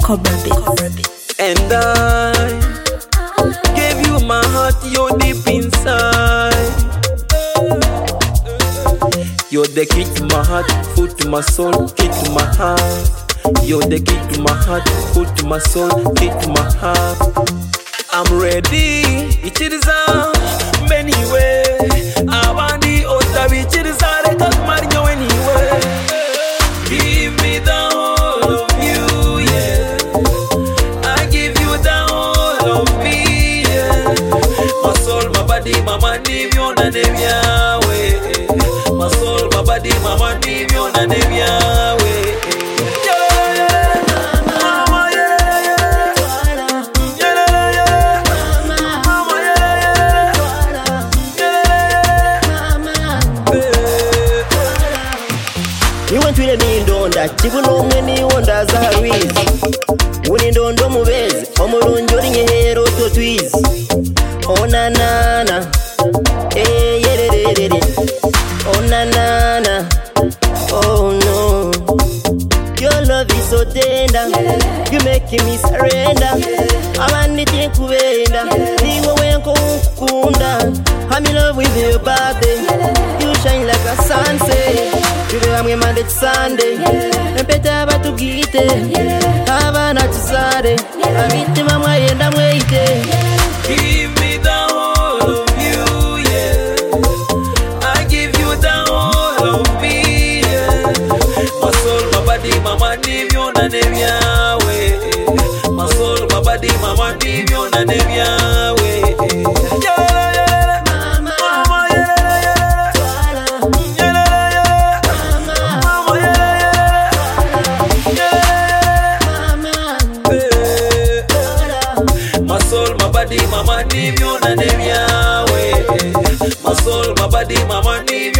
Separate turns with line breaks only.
Cobra Beats.
And I gave you my heart, you're deep inside. You're the key to my heart, foot to my soul, key to my heart. You're the key to my heart, foot to my soul, key to my heart. I'm ready, it is many ways. I want the other, which is I can't marry you anyway. Give me the whole of you, yeah. I give you the whole of me, yeah. My soul, my body, my money, you na name Yahweh. My soul, my body, my money, you na name Yahweh.
You went with a mean don't that even know many wonders are ways. When you don't do movies, during your hair to twist. Oh na na na, eh yeah. Oh na na na, oh no. Your love is so tender, you making me surrender. I want anything to wenda, niwe wenko kunda. I'm in love with your body, you shine like a sunset. You know I'm Monday to Sunday, and better about to get it. Have a night to Saturday, I'm eating my way and I'm waiting.
Give me the whole of you, yeah. I give you the whole of me, yeah. My soul, my body, my money, you na name Yahweh. My soul, my body, my money, you na name Yahweh. My soul, my body, my money, you na name Yahweh. My soul, my body, my money.